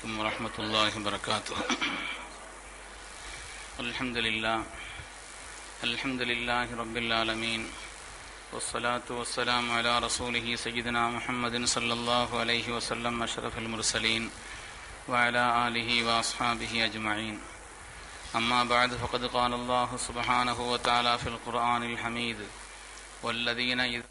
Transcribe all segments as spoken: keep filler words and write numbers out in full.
عليكم ورحمة الله وبركاته. الحمد لله الحمد لله رب العالمين والصلاة والسلام على رسوله سيدنا محمد صلى الله عليه وسلم أشرف المرسلين وعلى آله وأصحابه أجمعين. أما بعد فقد قال الله سبحانه وتعالى في القرآن الحميد والذين إذا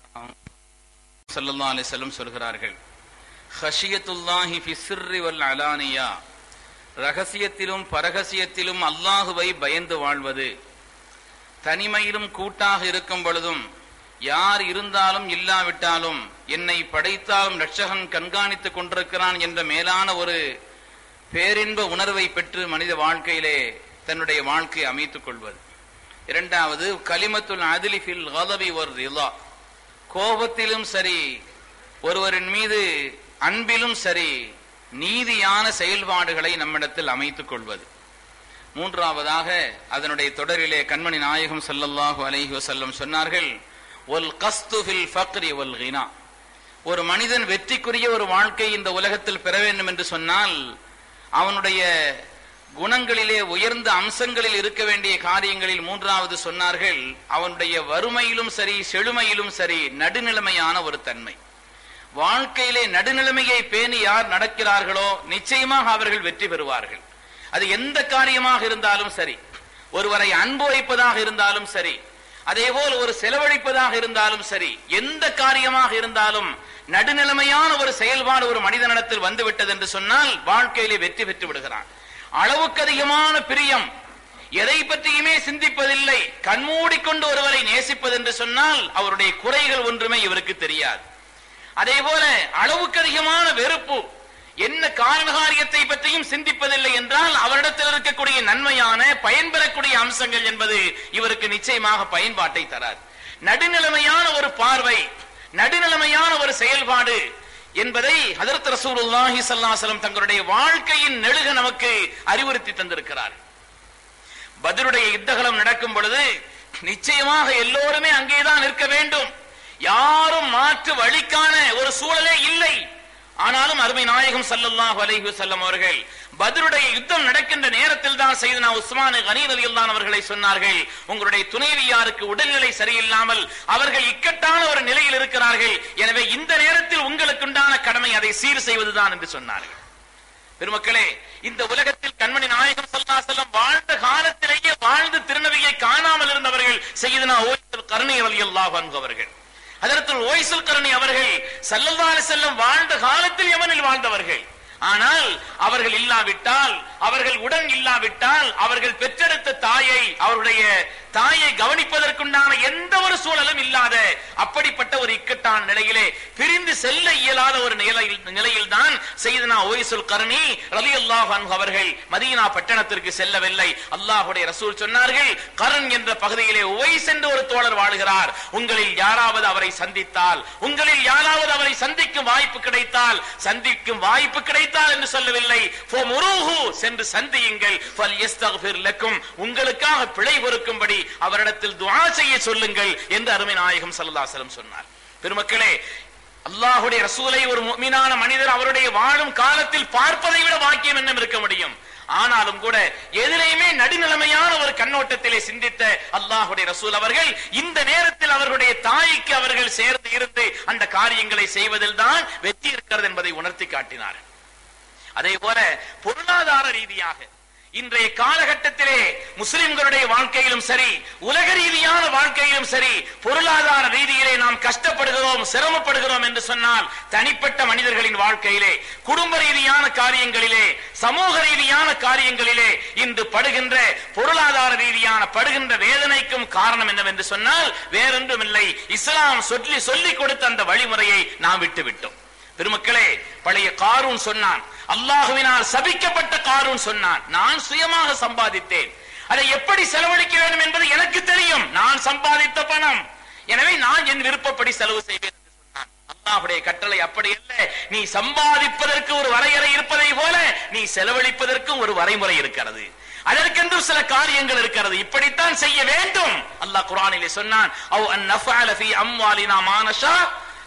صلى الله عليه وسلم சொல்கிறார்கள், ஹஷியத்துல்லாஹி ஃபி சிர்ரி வல் அலானியா, ரகசியத்திலும் பரகசியத்திலும் அல்லாஹுவை பயந்து வாழ்வது, தனிமையிலும் கூட்டாக இருக்கும் பொழுதும், யார் இருந்தாலும் இல்லாவிட்டாலும் என்னை படைத்தாலும் ரட்சகன் கண்காணித்துக் கொண்டிருக்கிறான் என்ற மேலான ஒரு பேரின்ப உணர்வை பெற்று மனித வாழ்க்கையிலே தன்னுடைய வாழ்க்கையை அமைத்துக் கொள்வது. இரண்டாவது, கலிமத்துல் அத்லி ஃபில் கதபி வர் ரிலா, கோபத்திலும் சரி ஒருவரின் மீது அன்பிலும் சரி நீதியான செயல்பாடுகளை நம்மிடத்தில் அமைத்துக் கொள்வது. மூன்றாவதாக அதனுடைய தொடரிலே கண்மணி நாயகம் ஸல்லல்லாஹு அலைஹி வஸல்லம் சொன்னார்கள், வல் கஸ்து ஃபில் ஃபக்ரி வல் கினா, ஒரு மனிதன் வெற்றிக்குரிய ஒரு வாழ்க்கை இந்த உலகத்தில் பெற வேண்டும் என்று சொன்னால் அவனுடைய குணங்களிலே உயர்ந்த அம்சங்களில் இருக்க வேண்டிய காரியங்களில் மூன்றாவது சொன்னார்கள், அவனுடைய வறுமையிலும் சரி செழுமையிலும் சரி நடுநிலைமையான ஒரு தன்மை. வாழ்க்கையிலே நடுநிலைமையை பேணி யார் நடக்கிறார்களோ நிச்சயமாக அவர்கள் வெற்றி பெறுவார்கள். அது எந்த காரியமாக இருந்தாலும் சரி, ஒருவரை அன்பு வைப்பதாக இருந்தாலும் சரி, அதேபோல் ஒரு செலவழிப்பதாக இருந்தாலும் சரி, எந்த காரியமாக இருந்தாலும் நடுநிலைமையான ஒரு செயல்பாடு ஒரு மனிதனிடத்தில் வந்துவிட்டது என்று சொன்னால் வாழ்க்கையிலே வெற்றி பெற்று விடுகிறான். அளவுக்கு அதிகமான பிரியம், எதை பற்றியுமே சிந்திப்பதில்லை, கண்மூடிக்கொண்டு ஒருவரை நேசிப்பது என்று சொன்னால் அவருடைய குறைகள் ஒன்றுமே இவருக்கு தெரியாது. அதே போல அளவுக்கு அதிகமான வெறுப்பு, என்ன காரணகாரியத்தை பற்றியும் சிந்திப்பதில்லை என்றால் அவரிடத்தில் இருக்கக்கூடிய நன்மையான பயன்பெறக்கூடிய அம்சங்கள் என்பது இவருக்கு நிச்சயமாக பயன்பாட்டை தராது. நடுநிலைமையான ஒரு பார்வை, நடுநிலைமையான ஒரு செயல்பாடு என்பதை ஹஜ்ரத் ரசூலுல்லாஹி ஸல்லல்லாஹு அலைஹி வஸல்லம் தங்களுடைய வாழ்க்கையின் நெழுக நமக்கு அறிவுறுத்தி தந்திருக்கிறார். பத்ருடைய யுத்தகலம் நடக்கும் பொழுது நிச்சயமாக எல்லோருமே அங்கேதான் இருக்க வேண்டும், யாரும் மாற்று வழிக்கான ஒரு சூழலே இல்லை. ஆனாலும் அருமை நாயகம் ஸல்லல்லாஹு அலைஹி வஸல்லம் அவர்கள் பத்ருடைய யுத்தம் நடக்கின்ற நேரத்தில் தான் சையதுனா உஸ்மான் கனி ரலியல்லாஹு அன்ஹு அவர்களை சொன்னார்கள், உங்களுடைய துணைவியாருக்கு உடல்நிலை சரியில்லாமல் அவர்கள் இக்கட்டான ஒரு நிலையில் இருக்கிறார்கள், எனவே இந்த நேரத்தில் உங்களுக்குண்டான கடமை அதை சீர் செய்வதுதான் என்று சொன்னார்கள். பெருமக்களே, இந்த உலகத்தில் கண்மணி நாயகம் ஸல்லல்லாஹு அலைஹி வஸல்லம் வாழ்ந்த காலத்திலேயே வாழ்ந்து திருநபியை காணாமல் இருந்தவர்கள் சையதுனா உவைஸுல் கர்னி ரலியல்லாஹு அன்ஹு அவர்கள். ஹஜ்ரத் உவைஸுல் கர்னி அவர்கள் ஸல்லல்லாஹு அலைஹி வஸல்லம் வாழ்ந்த காலத்தில் யமனில் வாழ்ந்தவர்கள். ஆனால் அவர்கள் இல்லாவிட்டால், அவர்கள் உடன் இல்லாவிட்டால், அவர்கள் பெற்றெடுத்த தாயை, அவருடைய தாயை கவனிப்பதற்குண்டான எந்த ஒரு சூழலும் இல்லாத அப்படிப்பட்ட ஒரு இக்கட்டான நிலையிலே பிரிந்து செல்ல இயலாத ஒரு நிலையில் தான் சையதுனா உவைஸுல் கர்னி ரலியல்லாஹு அன்ஹு அவர்கள் மதீனா பட்டணத்திற்கு செல்லவில்லை. அல்லாஹ்வுடைய ரசூல் சொன்னார்கள், கர்ன் என்ற பகுதியிலே உவைஸ் என்ற ஒரு தோழர் வாழுகிறார், உங்களில் யாராவது அவரை சந்தித்தால், உங்களில் யாராவது அவரை சந்திக்கும் வாய்ப்பு கிடைத்தால், சந்திக்கும் வாய்ப்பு கிடைத்தால் என்று சொல்லவில்லை, சென்று சந்தியுங்கள், உங்களுக்காக பிழை பொறுக்கும்படி அவரிடத்தில் துஆ செய்ய சொல்லுங்கள் என்று அருமை நாயகம் ஸல்லல்லாஹு அலைஹி வஸல்லம் சொன்னார். பெருமக்களே, அல்லாஹ்வுடைய ரசூலை ஒரு முஃமினான மனிதர் அவருடைய வாழும் காலத்தில் பார்ப்பதை விட பாக்கியம் என்ன இருக்க முடியும்? ஆனாலும் கூட எதிலேயுமே நடுநிலைமையான ஒரு கண்ணோட்டத்திலே சிந்தித்த அல்லாஹ்வுடைய ரசூல் அவர்கள் இந்த நேரத்தில் அவர்களுடைய தாய்க்கு அவர்கள் சேர்ந்து இருந்து அந்த காரியங்களை செய்வதில் தான் வெற்றி இருக்கிறது என்பதை உணர்த்தி காட்டினார். அதே போல பொருளாதார ரீதியாக இன்றைய காலகட்டத்திலே முஸ்லிம்களுடைய வாழ்க்கையிலும் சரி, உலக ரீதியான வாழ்க்கையிலும் சரி, பொருளாதார ரீதியிலே நாம் கஷ்டப்படுகிறோம், சிரமப்படுகிறோம் என்று சொன்னால் தனிப்பட்ட மனிதர்களின் வாழ்க்கையிலே, குடும்ப ரீதியான காரியங்களிலே, சமூக ரீதியான காரியங்களிலே இன்று படுகின்ற பொருளாதார ரீதியான படுகின்ற வேதனைக்கும் காரணம் என்னவென்று சொன்னால் வேறொன்றும் இல்லை, இஸ்லாம் சொல்லி சொல்லிக் கொடுத்த அந்த வழிமுறையை நாம் விட்டுவிட்டோம். பெருமக்களே, பழைய காரூன் சொன்னான், அல்லாஹுவினால் சபிக்கப்பட்ட காரூன் சொன்னான், நான் சுயமாக சம்பாதித்தேன், அதை எப்படி செலவழிக்க வேண்டும் என்பது எனக்கு தெரியும், நான் சம்பாதித்த பணம், எனவே நான் என் விருப்பப்படி செலவு செய்வேன் என்று சொன்னான். அல்லாஹ்வுடைய கட்டளை அப்படி அல்ல, நீ சம்பாதிப்பதற்கு ஒரு வரையறை இருப்பதை போல நீ செலவழிப்பதற்கும் ஒரு வரைமுறை இருக்கிறது, அதற்கென்று சில காரியங்கள் இருக்கிறது, இப்படித்தான் செய்ய வேண்டும். அல்லாஹ் குர்ஆனிலே சொன்னான், அவ் அன் நஃஅல ஃபீ அம்வாலினா மா நஷா,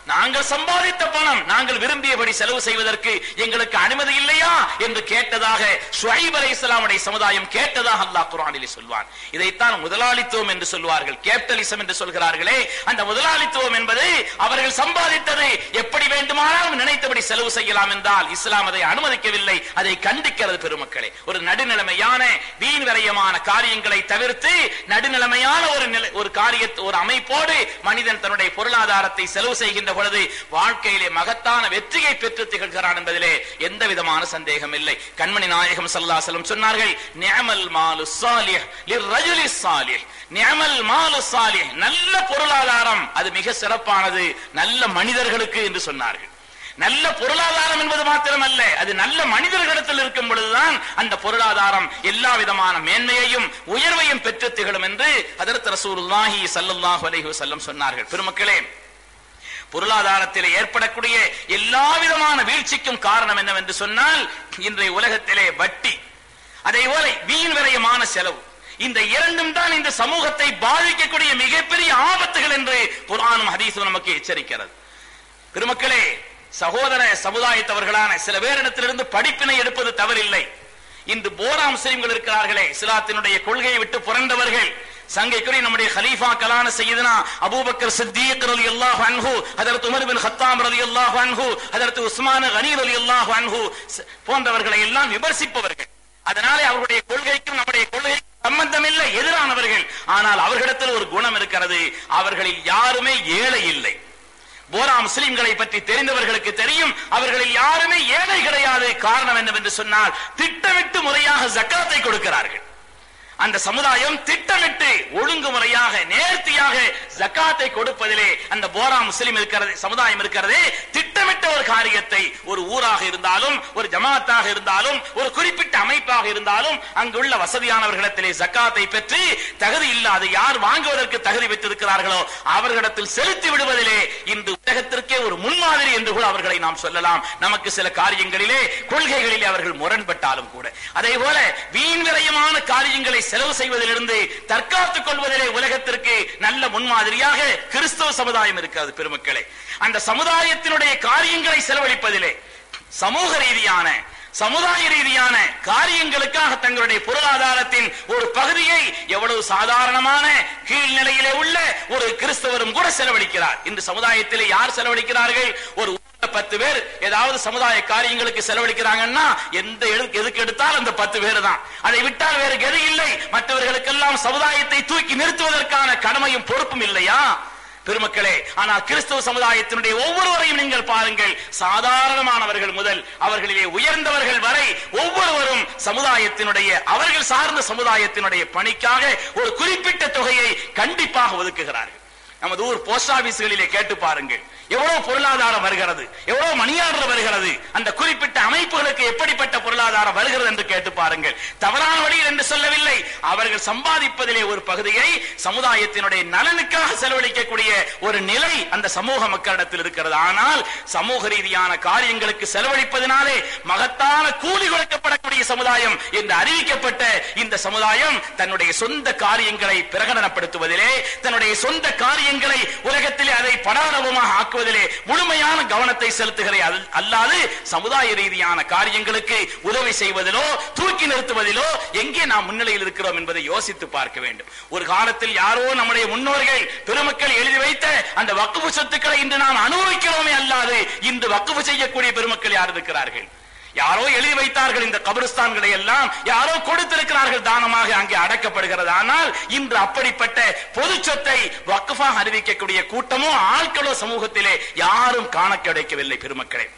நாங்கள் சம்பாதித்த பணம் நாங்கள் விரும்பியபடி செலவு செய்வதற்கு எங்களுக்கு அனுமதி இல்லையா என்று கேட்டதாக ஷுஐப் அலைஹிஸ்ஸலாமுடைய சமுதாயம் கேட்டதாக அல்லாஹ் குர்ஆனிலே சொல்வான். இதைத்தான் முதலாளித்துவம் என்று சொல்வார்கள், கேபிட்டலிசம் என்று சொல்கிறார்களே. அந்த முதலாளித்துவம் என்பது அவர்கள் சம்பாதித்தது எப்படி வேண்டுமானாலும் நினைத்தபடி செலவு செய்யலாம் என்றால் இஸ்லாம் அதை அனுமதிக்கவில்லை, அதை கண்டிக்கிறது. பெருமக்களே, ஒரு நடுநிலைமையான வீண் விரயமான காரியங்களை தவிர்த்து நடுநிலைமையான ஒரு ஒரு காரியத்தை ஒரு அமைப்போடு மனிதன் தன்னுடைய பொருளாதாரத்தை செலவு செய்கின்ற பொழுது வாழ்க்கையிலே மகத்தான வெற்றியை பெற்று திகழ்கிறான் என்பதிலே எந்த விதமான சந்தேகம் இல்லை. கண்மணி நாயகம் ஸல்லல்லாஹு அலைஹி வஸல்லம் சொன்னார்கள், நிஅமல் மாலு ஸாலிஹ் லிர்ரஜுலி ஸாலிஹ். நிஅமல் மாலு ஸாலிஹ், நல்ல பொருளாதாரம் அது மிக சிறப்பானது நல்ல மனிதர்களுக்கு என்று சொன்னார்கள். நல்ல பொருளாதாரம் என்பது மாத்திரமல்ல, அது நல்ல மனிதர்களிடத்தில் இருக்கும் பொழுதுதான் அந்த பொருளாதாரம் எல்லா விதமான மேன்மையையும் உயர்வையும் பெற்று திகழும் என்று ஹஜ்ரத் ரசூலுல்லாஹி ஸல்லல்லாஹு அலைஹி வஸல்லம் சொன்னார்கள். பெருமக்களே, பொருளாதாரத்தில் ஏற்படக்கூடிய எல்லா விதமான வீழ்ச்சிக்கும் காரணம் என்னவென்று சொன்னால் இன்றைய உலகத்திலே வட்டி, அதே போல வீண் விரயமான செலவு, இந்த இரண்டும் தான் இந்த சமூகத்தை பாதிக்கக்கூடிய மிகப்பெரிய ஆபத்துகள் என்று குர்ஆனும் ஹதீஸும் நமக்கு எச்சரிக்கிறது. பெருமக்களே, சகோதர சமுதாயத்தவர்களான சில பேரிடத்திலிருந்து படிப்பினை எடுப்பது தவறில்லை. இன்று போரா முஸ்லிம்கள் இருக்கிறார்களே, இஸ்லாத்தினுடைய கொள்கையை விட்டு புரண்டவர்கள், சங்கைக்குரிய நம்முடைய கலீஃபாக்களான சய்யிதுனா அபூபக்கர் சித்தீக் ரலியல்லாஹு அன்ஹு, ஹஜ்ரத் உமர் பின் கத்தாப் ரலியல்லாஹு அன்ஹு, ஹஜ்ரத் உஸ்மான் கனி ரலியல்லாஹு அன்ஹு போன்றவர்களை எல்லாம் விமர்சிப்பவர்கள். அதனாலே அவர்களுடைய கொள்கைக்கும் நம்முடைய கொள்கைக்கும் சம்பந்தம் இல்லை, எதிரானவர்கள். ஆனால் அவர்களிடத்தில் ஒரு குணம் இருக்கிறது, அவர்களில் யாருமே ஏழை இல்லை. போரா முஸ்லிம்களை பற்றி தெரிந்தவர்களுக்கு தெரியும், அவர்களில் யாருமே ஏழை கிடையாது. காரணம் என்னவென்று சொன்னால் திட்டமிட்டு முறையாக ஜக்காத்தை கொடுக்கிறார்கள். அந்த சமுதாயம் திட்டமிட்டு ஒழுங்குமுறையாக நேர்த்தியாக ஜக்காத்தை கொடுப்பதிலே அந்த போரா முஸ்லிம் இருக்கிறது சமுதாயம் இருக்கிறதே, திட்டமிட்ட ஒரு காரியத்தை ஒரு ஊராக இருந்தாலும் ஒரு ஜமாத்தாக இருந்தாலும் ஒரு குறிப்பிட்ட அமைப்பாக இருந்தாலும் அங்குள்ள வசதியானவர்களிடத்திலே ஜக்காத்தை பெற்று தகுதி இல்லாத யார் வாங்குவதற்கு தகுதி பெற்றிருக்கிறார்களோ அவர்களிடத்தில் செலுத்தி விடுவதிலே இந்த உலகத்திற்கே ஒரு முன்மாதிரி என்று கூட அவர்களை நாம் சொல்லலாம். நமக்கு சில காரியங்களிலே கொள்கைகளிலே அவர்கள் முரண்பட்டாலும் கூட. அதே போல வீண் விரயமான காரியங்களை செலவு செய்வதிலிருந்து தற்காத்துக் கொள்வதிலே உலகத்திற்கு நல்ல முன்மாதிரியாக கிறிஸ்தவ சமுதாயம் இருக்கிறது. பெருமக்களே, அந்த சமுதாயத்தினுடைய காரியங்களை செலவழிப்பதிலே சமூக ரீதியான சமுதாய ரீதியான காரியங்களுக்காக தங்களுடைய பொருளாதாரத்தின் ஒரு பகுதியை எவ்வளவு சாதாரணமான கீழ்நிலையிலே உள்ள ஒரு கிறிஸ்தவரும் கூட செலவழிக்கிறார். இந்த சமுதாயத்திலே யார் செலவழிக்கிறார்கள்? ஒரு பத்து பேர் ஏதாவது சமுதாய காரியங்களுக்கு செலவழிக்கிறாங்கன்னா எந்த எதுக்கு எடுத்தால் அந்த பத்து பேர் தான். அதை விட்டால் வேறு கதி இல்லை. மற்றவர்களுக்கெல்லாம் சமுதாயத்தை தூக்கி நிறுத்துவதற்கான கடமையும் பொறுப்பும் இல்லையா? பெருமக்களே, ஆனால் கிறிஸ்தவ சமுதாயத்தினுடைய ஒவ்வொருவரையும் நீங்கள் பாருங்கள், சாதாரணமானவர்கள் முதல் அவர்களிலே உயர்ந்தவர்கள் வரை ஒவ்வொருவரும் சமுதாயத்தினுடைய அவர்கள் சார்ந்த சமுதாயத்தினுடைய பணிக்காக ஒரு குறிப்பிட்ட தொகையை கண்டிப்பாக ஒதுக்குகிறார்கள். நமது ஊர் போஸ்ட் ஆபீஸ்களிலே கேட்டு பாருங்கள், எவ்வளவு பொருளாதாரம் வருகிறது, எவ்வளவு மணியாளர் வருகிறது, அந்த குறிப்பிட்ட அமைப்புகளுக்கு எப்படிப்பட்ட பொருளாதாரம் வருகிறது என்று கேட்டு பாருங்கள். தவறான வழியில் என்று சொல்லவில்லை, அவர்கள் சம்பாதிப்பதிலே ஒரு பகுதியை சமுதாயத்தினுடைய நலனுக்காக செலவழிக்கக்கூடிய ஒரு நிலை அந்த சமூக மக்களிடத்தில் இருக்கிறது. ஆனால் சமூக ரீதியான காரியங்களுக்கு செலவழிப்பதனாலே மகத்தான கூலி கொடுக்கப்படக்கூடிய சமுதாயம் என்று அறிவிக்கப்பட்ட இந்த சமுதாயம் தன்னுடைய சொந்த காரியங்களை பிரகடனப்படுத்துவதிலே, தன்னுடைய சொந்த காரியங்களை உலகத்திலே அதை படாரவமாக ஆக்குவதிலே முழுமையான கவனத்தை செலுத்துகிறது. அல்லாது சமுதாய ரீதியான காரியங்களுக்கு உதவி செய்வதிலோ தூக்கி நிறுத்துவதிலோ எங்கே நாம் முன்னிலையில் இருக்கிறோம் என்பதை யோசித்து பார்க்க வேண்டும். ஒரு காலத்தில் யாரோ நம்முடைய முன்னோர்கள் பெருமக்கள் எழுதி வைத்த அந்த வக்ஃபு சொத்துக்களை இன்று நாம் அனுபவிக்கிறோமே, அல்லாது இன்று வக்ஃபு செய்யக்கூடிய பெருமக்கள் யார் இருக்கிறார்கள்? யாரோ எழுதி வைத்தார்கள் இந்த கபிரஸ்தான்களை எல்லாம், யாரோ கொடுத்திருக்கிறார்கள் தானமாக அங்கே அடக்கப்படுகிறது. ஆனால் இன்று அப்படிப்பட்ட பொது சொத்தை வக்ஃபாக அறிவிக்கக்கூடிய கூட்டமோ ஆட்களோ சமூகத்திலே யாரும் காண கிடைக்கவில்லை. பெருமக்களே,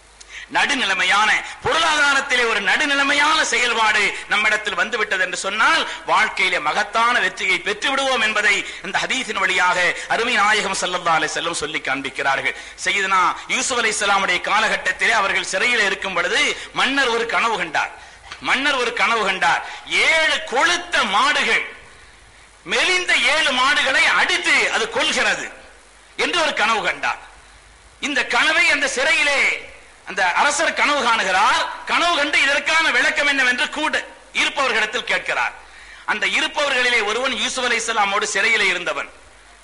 நடுநிலைமையான பொருளாதாரத்திலே ஒரு நடுநிலைமையான செயல்பாடு நம்மிடத்தில் வந்துவிட்டது என்று சொன்னால் வாழ்க்கையிலே மகத்தான வெற்றியை பெற்று விடுவோம் என்பதை இந்த ஹதீஸின் வழியாக அருமை நாயகம் ஸல்லல்லாஹு அலைஹி வஸல்லம் சொல்லி காண்பிக்கிறார்கள். சய்யிதுனா யூசுப் அலைஹிஸ்ஸலாமுடைய காலகட்டத்திலே அவர்கள் சிறையில் இருக்கும் பொழுது மன்னர் ஒரு கனவு கண்டார். மன்னர் ஒரு கனவு கண்டார். ஏழு கொழுத்த மாடுகள், மெலிந்த ஏழு மாடுகளை அடித்து அது கொல்கிறது என்று ஒரு கனவு கண்டார். இந்த கனவை அந்த சிறையிலே அந்த அரசர் கனவு காணுகிறார். கனவு கண்டு இதற்கான விளக்கம் என்னவென்று கூட இருப்பவர்களிடத்தில் கேட்கிறார். அந்த இருப்பவர்களிலே ஒருவன் யூசுப் அலைஹிஸ்ஸலாமோடு சிறையிலே இருந்தவன்.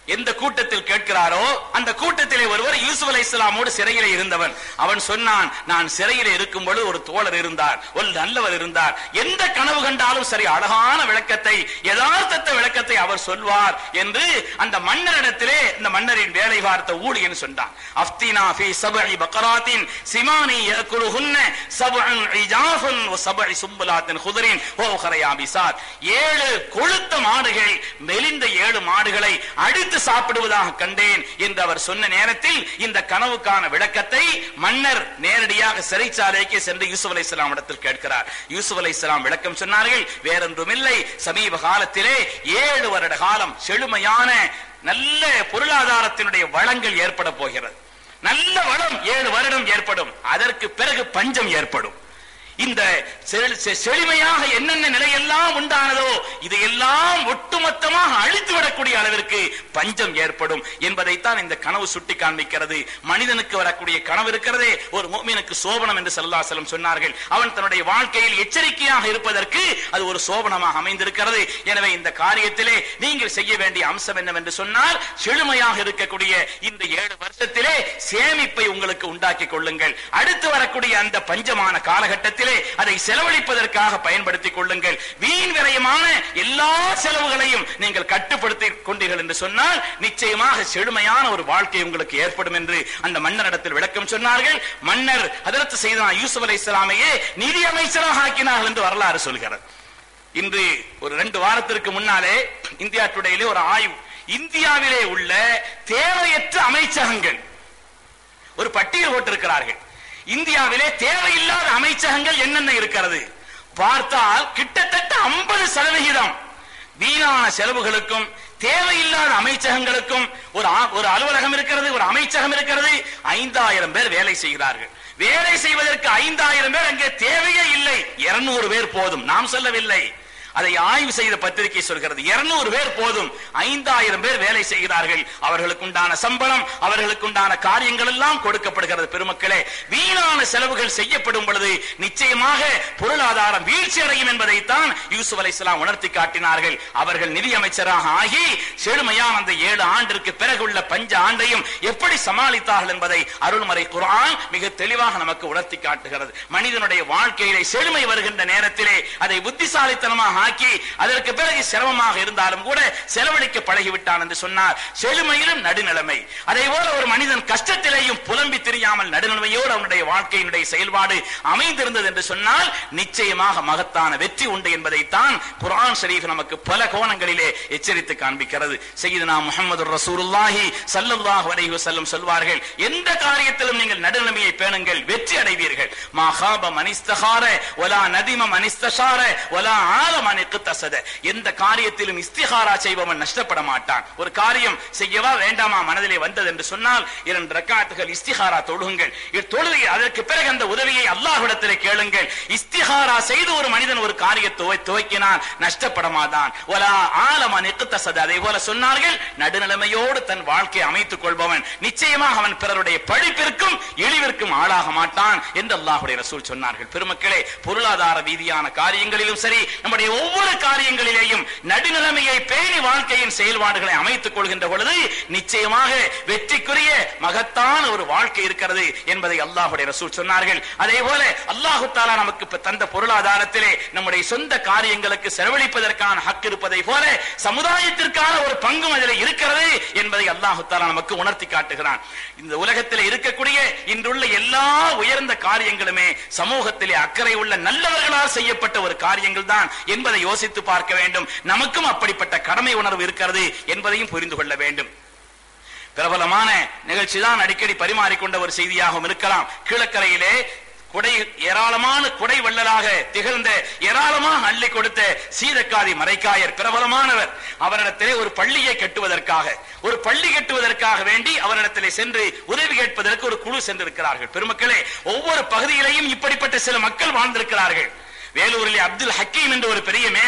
எந்த கூட்டத்தில் கேட்கிறாரோ அந்த கூட்டத்திலே ஒருவர் யூசுப் அலைஹிஸ்ஸலாமோடு சிறையிலே இருந்தவன். அவன் சொன்னான், நான் சிறையிலே இருக்கும் பொழுது ஒரு தோழர் இருந்தார், ஒரு நல்லவர் இருந்தார். எந்த கனவு கண்டாலும் சரி அழகான விளக்கத்தை, யதார்த்த விளக்கத்தை அவர் சொல்வார் என்று அந்த மன்னரிடத்திலே இந்த மன்னரின் வேலை பார்த்த ஊழியன் சொன்னான். அஃப்தினா ஃபீ சப்இ பக்ராத்தின் சிமானி யகுலுஹுன்ன சப்உன் இஜாஃபுன் வ சப்இ சும்பலாத்தின் குதரின் வ உக்ரா யாபிசாத். ஏழு கொழுத்த மாடுகள், மெலிந்த ஏழு மாடுகளை அடித்து சாப்பிடுவதாக கண்டேன் என்று அவர் சொன்ன நேரத்தில் இந்த கனவுக்கான விளக்கத்தை மன்னர் நேரடியாக சிறைச்சாலைக்கு சென்று யூசுப் அலைஹிஸ்ஸலாம் இடத்தில் கேட்கிறார். யூசுப் அலைஹிஸ்ஸலாம் விளக்கம் சொன்னார்கள், வேறொன்றுமில்லை, சமீப காலத்திலே ஏழு வருட காலம் செழுமையான நல்ல பொருளாதாரத்தினுடைய வளங்கள் ஏற்பட போகிறது. நல்ல வளம் ஏழு வருடம் ஏற்படும், அதற்கு பிறகு பஞ்சம் ஏற்படும். இந்த செழுமையாக என்னென்ன நிலையெல்லாம் உண்டானதோ இதையெல்லாம் ஒட்டுமொத்தமாக அழித்து விடக்கூடிய அளவிற்கு பஞ்சம் ஏற்படும் என்பதைத்தான் இந்த கனவு சுட்டி காண்பிக்கிறது. மனிதனுக்கு வரக்கூடிய கனவு இருக்கிறதே ஒரு முஃமினுக்கு சோபனம் என்று ஸல்லல்லாஹு அலைஹி வஸல்லம் சொன்னார்கள். அவன் தன்னுடைய வாழ்க்கையில் எச்சரிக்கையாக இருப்பதற்கு அது ஒரு சோபனமாக அமைந்திருக்கிறது. எனவே இந்த காரியத்திலே நீங்கள் செய்ய வேண்டிய அம்சம் என்னவென்று சொன்னால், செழுமையாக இருக்கக்கூடிய இந்த ஏழு வருஷத்திலே சேமிப்பை உங்களுக்கு உண்டாக்கி கொள்ளுங்கள். அடுத்து வரக்கூடிய அந்த பஞ்சமான காலகட்டத்தில் அதை செலவழிப்பதற்காக பயன்படுத்திக் கொள்ளுங்கள். வீண் விரயமான எல்லா செலவுகளையும் நீங்கள் கட்டுப்படுத்திக் கொண்டீர்கள் என்று சொன்னால் நிச்சயமாக செழுமையான ஒரு வாழ்க்கை உங்களுக்கு ஏற்படும் என்று அந்த மன்னரிடத்தில் விளக்கம் சொன்னார்கள். மன்னர் ஹஜ்ரத் சையதுனா யூசுப் அலைஹிஸ்ஸலாமையே நிதி அமைச்சராக ஆக்கினார்கள் என்று வரலாறு சொல்கிறது. இன்று ஒரு ரெண்டு வாரத்திற்கு முன்னாலே இந்தியா டுடேயிலே ஒரு ஆய்வு, இந்தியாவிலே உள்ள தேவையற்ற அமைச்சகங்கள் ஒரு பட்டியல் போட்டிருக்கிறார்கள். இந்தியாவிலே தேவையில்லாத அமைச்சகங்கள் என்னென்ன இருக்கிறது பார்த்தால் கிட்டத்தட்ட ஐம்பது சதவிகிதம் வீணான செலவுகளுக்கும் தேவையில்லாத அமைச்சகங்களுக்கும் ஒரு ஒரு அலுவலகம் இருக்கிறது, ஒரு அமைச்சகம் இருக்கிறது. ஐந்தாயிரம் பேர் வேலை செய்கிறார்கள். வேலை செய்வதற்கு ஐந்தாயிரம் பேர் அங்கே தேவையே இல்லை, இருநூறு பேர் போதும். நாம் சொல்லவில்லை, அதை ஆய்வு செய்த பத்திரிகை சொல்கிறது. இருநூறு பேர் போதும், ஐந்தாயிரம் பேர் வேலை செய்கிறார்கள். அவர்களுக்கு உண்டான சம்பளம், அவர்களுக்கு உண்டான காரியங்கள் எல்லாம் கொடுக்கப்படுகிறது. பெருமக்களே, வீணான செலவுகள் செய்யப்படும் பொழுது நிச்சயமாக பொருளாதாரம் வீழ்ச்சி அடையும் என்பதைத்தான் யூசுப் அலைஹிஸ்ஸலாம் உணர்த்தி காட்டினார்கள். அவர்கள் நிதி அமைச்சராக ஆகி செழுமையான அந்த ஏழு ஆண்டிற்கு பிறகுள்ள பஞ்ச ஆண்டையும் எப்படி சமாளித்தார்கள் என்பதை அருள்மறை குர்ஆன் மிக தெளிவாக நமக்கு உணர்த்தி காட்டுகிறது. மனிதனுடைய வாழ்க்கையிலே செழுமை வருகின்ற நேரத்திலே அதை புத்திசாலித்தனமாக ஆக்கி அதற்கு பிறகு சிரமமாக இருந்தாலும் கூட செலவழிக்க பழகிவிட்டான் என்று சொன்னார். செழுமையிலும் நடுநிலைமை. அதே போல ஒரு மனிதன் கஷ்டத்திலேயும் புலம்பி திரியாமல் நடுநிலைமையோடு அவனுடைய வாழ்க்கையினுடைய செயல்பாடு அமைந்திருந்தது என்று சொன்னால் நிச்சயமாக மகத்தான வெற்றி உண்டு என்பதைத்தான் குர்ஆன் ஷரீஃப் நமக்கு பல கோணங்களிலே எச்சரித்து காண்பிக்கிறது. சய்யிதுனா முஹம்மது ரசூலுல்லாஹி ஸல்லல்லாஹு அலைஹி வஸல்லம் சொல்வார்கள், எந்த காரியத்திலும் நீங்கள் நடுநிலைமையை பேணுங்கள், வெற்றி அடைவீர்கள். மா காப மன் இஸ்தகார வலா நதிம மன் இஸ்தஷார வலா ஆலம எந்த காரியத்திலும் இஸ்திகாரா செய்பவன் நஷ்டப்பட மாட்டான். ஒரு காரியம் செய்யவா வேண்டாமா மனதிலே வந்தது என்று சொன்னால் இரண்டு ரக்காத்துகள் இஸ்திகாரா தொழுகுங்கள். தொழுகை அதற்கு பிறகு அந்த உதவியை அல்லாஹ்விடத்திலே கேளுங்கள். இஸ்திகாரா செய்து ஒரு மனிதன் ஒரு காரியத்தை துவக்கினான் நஷ்டப்பட மாட்டான். வலா ஆலமன் இக்தஸத, அதே போல சொன்னார்கள், நடுநிலைமையோடு தன் வாழ்க்கையை அமைத்துக் கொள்பவன் நிச்சயமாக அவன் பிறருடைய பழிப்பிற்கும் இழிவிற்கும் ஆளாக மாட்டான் என்று அல்லாஹ்வுடைய ரசூல் சொன்னார்கள். பெருமக்களே, பொருளாதார ரீதியான காரியங்களிலும் சரி நம்முடைய ஒவ்வொரு காரியங்களிலேயும் நடுநிலைமையை பேணி வாழ்க்கையின் செயல்பாடுகளை அமைத்துக் கொள்கின்ற பொழுது நிச்சயமாக வெற்றிக்குரிய மகத்தான ஒரு வாழ்க்கை இருக்கிறது என்பதை அல்லாஹ்வுடைய ரசூல் சொன்னார்கள். அதே போல அல்லாஹ் தஆலா நமக்கு தந்த பொருளாதாரத்திலே நம்முடைய சொந்த காரியங்களுக்கு செலவழிப்பதற்கான ஹக் இருப்பதை போல சமுதாயத்திற்கான ஒரு பங்கும் அதில் இருக்கிறது என்பதை அல்லாஹ் தஆலா நமக்கு உணர்த்தி காட்டுகிறான். இந்த உலகத்தில் இருக்கக்கூடிய இன்றுள்ள எல்லா உயர்ந்த காரியங்களுமே சமூகத்திலே அக்கறை உள்ள நல்லவர்களால் செய்யப்பட்ட ஒரு காரியங்கள் தான் என்பதை யோசித்து பார்க்க வேண்டும். நமக்கும் அப்படிப்பட்ட கடமை உணர்வு இருக்கிறது என்பதையும் புரிந்து கொள்ள வேண்டும். பிரபலமான நிகழ்ச்சி தான், அடிக்கடி பரிமாறிக்கொண்ட ஒரு செய்தியாகவும் இருக்கலாம். கீழக்கரையிலே குடை ஏராளமான குடை வள்ளலாக திகழ்ந்த ஏராளமாக அள்ளி கொடுத்த சீதக்காதி மரைக்காயர் பிரபலமானவர். அவரிடத்திலே ஒரு பள்ளியை கட்டுவதற்காக ஒரு பள்ளி கட்டுவதற்காக வேண்டி அவரிடத்திலே சென்று உதவி கேட்பதற்கு ஒரு குழு சென்றிருக்கிறார்கள். பெருமக்களே, ஒவ்வொரு பகுதியிலேயும் இப்படிப்பட்ட சில மக்கள் வாழ்ந்திருக்கிறார்கள். வேலூரிலே அப்துல் ஹக்கீம் என்ற ஒரு பெரிய மேதை,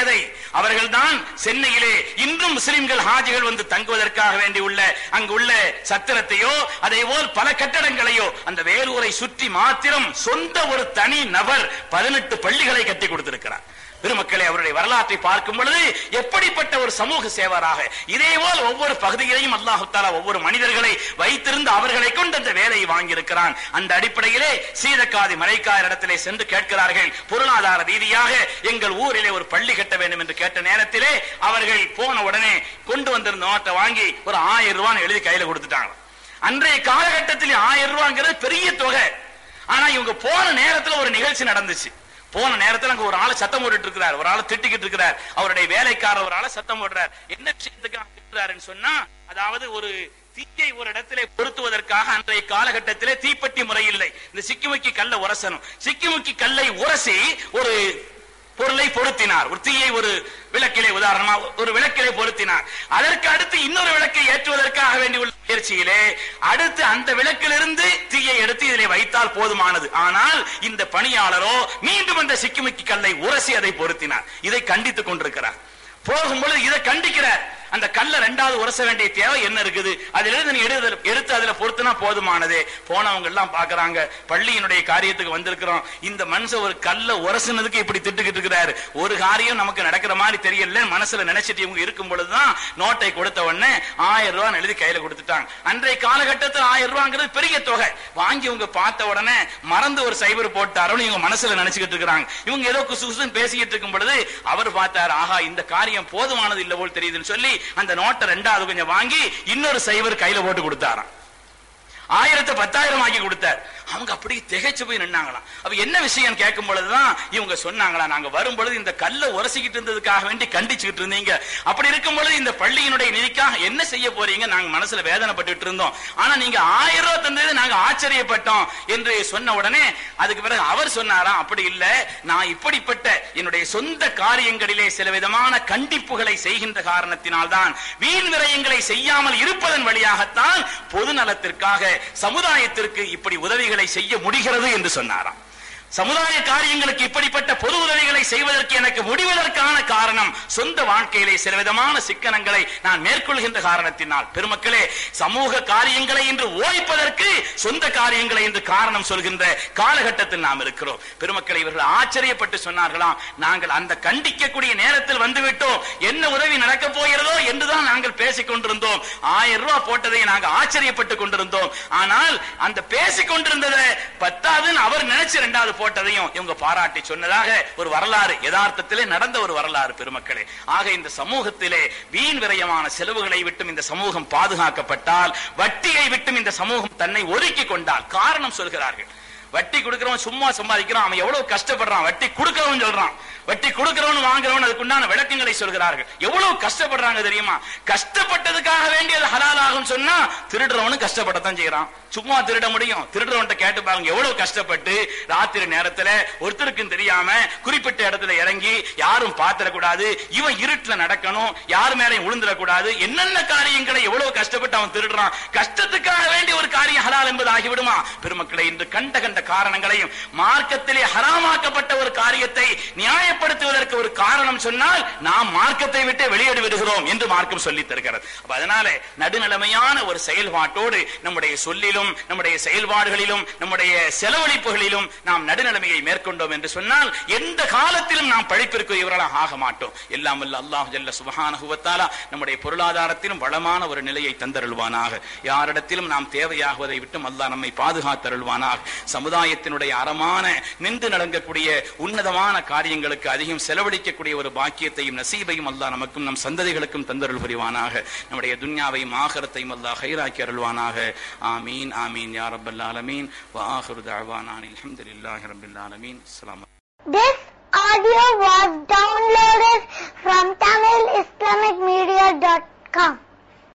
அவர்கள்தான் சென்னையிலே இன்றும் முஸ்லிம்கள் ஹாஜிகள் வந்து தங்குவதற்காக வேண்டி உள்ள அங்கு உள்ள சத்திரத்தையோ அதே போல் பல கட்டடங்களையோ அந்த வேலூரை சுற்றி மாத்திரம் சொந்த ஒரு தனி நபர் பதினெட்டு பள்ளிகளை கட்டி கொடுத்திருக்கிறார். பெருமக்களை, அவருடைய வரலாற்றை பார்க்கும் பொழுது எப்படிப்பட்ட ஒரு சமூக சேவராக இதேபோல் ஒவ்வொரு பகுதியிலையும் அல்லாஹ் தஆலா ஒவ்வொரு மனிதர்களை வைத்திருந்து அவர்களை கொண்டு அந்த வேலையை வாங்கியிருக்கிறான். அந்த அடிப்படையிலே சீதக்காதி மலைக்காயர் இடத்திலே சென்று கேட்கிறார்கள், பொருளாதார ரீதியாக எங்கள் ஊரிலே ஒரு பள்ளி கட்ட வேண்டும் என்று கேட்ட நேரத்திலே அவர்கள் போன உடனே கொண்டு வந்திருந்த நோட்டை வாங்கி ஒரு ஆயிரம் ரூபாய் எழுதி கையில கொடுத்துட்டாங்க. அன்றைய காலகட்டத்தில் ஆயிரம் ரூபாங்கிறது பெரிய தொகை. ஆனா இவங்க போன நேரத்தில் ஒரு நிகழ்ச்சி நடந்துச்சு. போன நேரத்தில் அங்க ஒரு ஆளை சத்தம் போட்டுட்டு இருக்கிறார், ஒரு ஆளை திட்டிக்கிட்டு இருக்கிறார். அவருடைய வேலைக்காரர் ஒரு ஆளை சத்தம் போடுறார். என்ன விஷயத்துக்காக திட்டுறாருன்னு சொன்னா, அதாவது ஒரு தீயை ஒரு இடத்திலே பொருத்துவதற்காக அன்றைய காலகட்டத்திலே தீப்பெட்டி முறை இல்லை. இந்த சிக்கிமுக்கி கல்லை உரசணும். சிக்கிமுக்கி கல்லை உரசி ஒரு பொருளை பொருத்தினார். ஒரு தீயை ஒரு விளக்கிலே, உதாரணமா ஒரு விளக்கிலே பொருத்தினார். அதற்கு அடுத்து இன்னொரு விளக்கை ஏற்றுவதற்காக வேண்டிய முயற்சியிலே அடுத்து அந்த விளக்கிலிருந்து தீயை எடுத்து இதிலே வைத்தால் போதுமானது. ஆனால் இந்த பணியாளரோ மீண்டும் அந்த சிக்கிமுக்கி கல்லை உரசி அதை பொருத்தினார். இதை கண்டித்துக் கொண்டிருக்கிறார். போகும்பொழுது இதை கண்டிக்கிறார். அந்த கல்ல ரெண்டாவது உரச வேண்டிய தேவை என்ன இருக்குது? அதிலிருந்து நீ எடுத்து அதுல பொறுத்துனா போதுமானதே. போனவங்க எல்லாம் பாக்குறாங்க, பள்ளியினுடைய காரியத்துக்கு வந்திருக்கிறோம், இந்த மனுஷன் ஒரு கல்ல உரசுனதுக்கு இப்படி திட்டுக்கிட்டு இருக்கிறாரு, ஒரு காரியம் நமக்கு நடக்கிற மாதிரி தெரியல மனசுல நினைச்சிட்டு இவங்க இருக்கும் பொழுதுதான் நோட்டை கொடுத்த உடனே ஆயிரம் ரூபாய் எழுதி கையில கொடுத்துட்டாங்க. அன்றைய காலகட்டத்தில் ஆயிரம் ரூபாங்கிறது பெரிய தொகை. வாங்கி இவங்க பார்த்த உடனே மறந்து ஒரு சைபர் போட்டாரோன்னு இவங்க மனசுல நினைச்சுக்கிட்டு இருக்கிறாங்க. இவங்க ஏதோ குசு குசுன்னு பேசிக்கிட்டு இருக்கும் பொழுது அவர் பார்த்தாரு, ஆஹா இந்த காரியம் போதுமானது இல்ல போல் தெரியுதுன்னு சொல்லி அந்த நோட்டை ரெண்டாவது கொஞ்சம் வாங்கி இன்னொரு சைவர் கையில போட்டு கொடுத்தாராம். ஆயிரத்தை பத்தாயிரம் ஆக்கி கொடுத்தார். அவங்க அப்படி திகைச்சு போய் நின்னாங்களாம். அப்ப என்ன விஷயம் கேட்கும் பொழுதுதான் இவங்க சொன்னாங்களா, நாங்க வரும்பொழுது இந்த கல்லை உரசிக்கிட்டு இருந்ததுக்காக வேண்டி கண்டிச்சுக்கிட்டு இருந்தீங்க, அப்படி இருக்கும் பொழுது இந்த பள்ளியினுடைய நிதிக்காக என்ன செய்ய போறீங்க, நாங்க மனசுல வேதனைப்பட்டு இருந்தோம், ஆனா நீங்க ஆயிரம் ரூபாய் தந்தது நாங்க ஆச்சரியப்பட்டோம் என்று சொன்ன உடனே அதுக்கு பிறகு அவர் சொன்னாராம், அப்படி இல்ல, நான் இப்படிப்பட்ட என்னுடைய சொந்த காரியங்களிலே சில விதமான கண்டிப்புகளை செய்கின்ற காரணத்தினால்தான், வீண் விரயங்களை செய்யாமல் இருப்பதன் வழியாகத்தான் பொது நலத்திற்காக சமுதாயத்திற்கு இப்படி உதவிகளை செய்ய முடிகிறது என்று சொன்னாராம். சமுதாய காரியங்களுக்கு இப்படிப்பட்ட பொது உதவிகளை செய்வதற்கு எனக்கு முடிவதற்கான காரணம் சொந்த வாழ்க்கையிலே சில விதமான சிக்கனங்களை நான் மேற்கொள்கின்ற காரணத்தினால். பெருமக்களே, சமூக காரியங்களை இன்று ஓய்ப்பதற்கு சொந்த காரியங்களை என்று காரணம் சொல்கின்ற காலகட்டத்தில் நாம் இருக்கிறோம். பெருமக்களை, இவர்கள் ஆச்சரியப்பட்டு சொன்னார்களாம், நாங்கள் அந்த கண்டிக்கக்கூடிய நேரத்தில் வந்துவிட்டோம், என்ன உதவி நடக்கப் போகிறதோ என்றுதான் நாங்கள் பேசிக் கொண்டிருந்தோம், ஆயிரம் ரூபாய் போட்டதை நாங்கள் ஆச்சரியப்பட்டுக் கொண்டிருந்தோம், ஆனால் அந்த பேசிக் கொண்டிருந்ததை பத்தாதுன்னு அவர் நினைச்சு இரண்டாவது போட்டதையும் இவங்க பாராட்டி சொன்னதாக ஒரு வரலாறு, யதார்த்தத்திலே நடந்த ஒரு வரலாறு. பெருமக்களே, ஆக இந்த சமூகத்திலே வீண் விரயமான செலவுகளை விட்டும் இந்த சமூகம் பாதுகாக்கப்பட்டால், வட்டியை விட்டும் இந்த சமூகம் தன்னை ஒதுக்கி கொண்டால், காரணம் சொல்கிறார்கள், வட்டி கொடுக்கிறவன் சும்மா சம்பாதிக்கிறான், அவன் எவ்வளவு கஷ்டப்படுறான், வட்டி கொடுக்கிறவன் சொல்றான், வட்டி கொடுக்கிறவன் வாங்குறவன் அதுக்குண்டான விளக்கங்களை சொல்கிறார்கள். எவ்வளவு கஷ்டப்படுறாங்க தெரியுமா? கஷ்டப்பட்டதுக்காக வேண்டியது ஹலால் ஆகும் சொன்னா திருடுறவனும் கஷ்டப்படத்தான் செய்யறான். சும்மா திருட முடியும்? திருடுறவன்ட்ட கேட்டு பாருங்க, எவ்வளவு கஷ்டப்பட்டு ராத்திரி நேரத்துல ஒருத்தருக்கும் தெரியாம குறிப்பிட்ட இடத்துல இறங்கி யாரும் பாத்திரக்கூடாது, இவன் இருட்டுல நடக்கணும், யாரு மேலையும் விழுந்துடக்கூடாது, என்னென்ன காரியங்களை எவ்வளவு கஷ்டப்பட்டு அவன் திருடுறான். கஷ்டத்துக்காக வேண்டிய ஒரு காரியம் ஹலால் என்பது ஆகிவிடுமா? பெருமக்களை, இன்று கண்ட கண்ட காரணங்களையும் மார்க்கத்திலே ஹராமாக்கப்பட்ட ஒரு காரியத்தை நியாயப்படுத்துவதற்கு ஒரு காரணம் சொன்னால் நாம் மார்க்கத்தை விட்டு வெளியேறி விடுகிறோம் என்று மார்க்கம் சொல்லி தருகிறது. அதனால நடுநிலைமையான ஒரு செயல்பாட்டோடு நம்முடைய சொல்லிலும் நம்முடைய செயல்பாடுகளிலும் நம்முடைய செலவழிப்புகளிலும் நாம் நடுநிலைமையை மேற்கொண்டோம் என்று சொன்னால் எந்த காலத்திலும் நாம் பழிப்பிற்குரியவர்களாக ஆக மாட்டோம். எல்லாம் வல்ல அல்லாஹ் ஜல்ல சுப்ஹானஹு வ தஆலா நம்முடைய பொருளாதாரத்திலும் வளமான ஒரு நிலையை தந்தருள்வானாக. யாரிடத்திலும் நாம் தேவையாகுவதை விட்டு அல்லாஹ் நம்மை பாதுகாத்தருள்வானாக. சமுதாயத்தினுடைய அறமான நின்று நடங்கக்கூடிய உன்னதமான காரியங்களுக்கு அதிகம் செலவழிக்கக்கூடிய ஒரு பாக்கியத்தையும் நசீபையும் அல்லாஹ் நமக்கும் நம் சந்ததிகளுக்கும் தந்தருள் புரிவானாக. நம்முடைய துன்யாவையும் ஆகிரத்தையும் அல்லாஹ் ஹைராக்கி அருள்வானாக. ஆமீன் ஆமீன் யா ரப்பல் ஆலமீன். வ ஆகிரு தஅவானா அல்ஹம்துலில்லாஹி ரப்பில் ஆலமீன். அஸ்ஸலாமு அலைக்கும். This audio was downloaded from Tamil Islamic Media dot com.